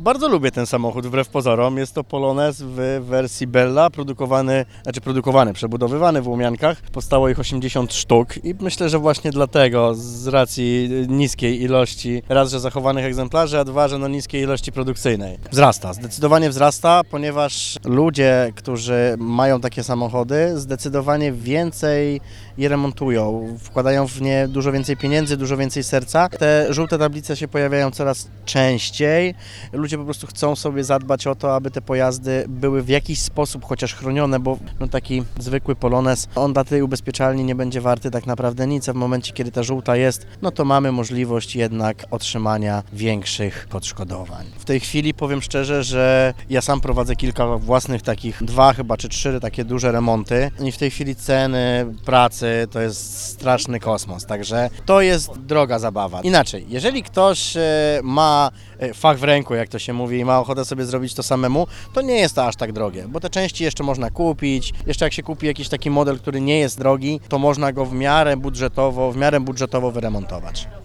Bardzo lubię ten samochód, wbrew pozorom. Jest to Polonez w wersji Bella, przebudowywany w Łomiankach. Powstało ich 80 sztuk i myślę, że właśnie dlatego, z racji niskiej ilości, raz, że zachowanych egzemplarzy, a dwa, że niskiej ilości produkcyjnej. Zdecydowanie wzrasta, ponieważ ludzie, którzy mają takie samochody, zdecydowanie więcej je remontują, wkładają w nie dużo więcej pieniędzy, dużo więcej serca. Te żółte tablice się pojawiają coraz częściej. Ludzie po prostu chcą sobie zadbać o to, aby te pojazdy były w jakiś sposób chociaż chronione, bo taki zwykły Polonez, on dla tej ubezpieczalni nie będzie warty tak naprawdę nic, a w momencie, kiedy ta żółta jest, to mamy możliwość jednak otrzymania większych odszkodowań. W tej chwili powiem szczerze, że ja sam prowadzę kilka własnych takich, 2 chyba czy 3 takie duże remonty i w tej chwili ceny pracy to jest straszny kosmos, także to jest droga zabawa. Inaczej, jeżeli ktoś ma fach w ręku, jak to się mówi, i ma ochotę sobie zrobić to samemu, to nie jest to aż tak drogie, bo te części jeszcze można kupić, jeszcze jak się kupi jakiś taki model, który nie jest drogi, to można go w miarę budżetowo wyremontować.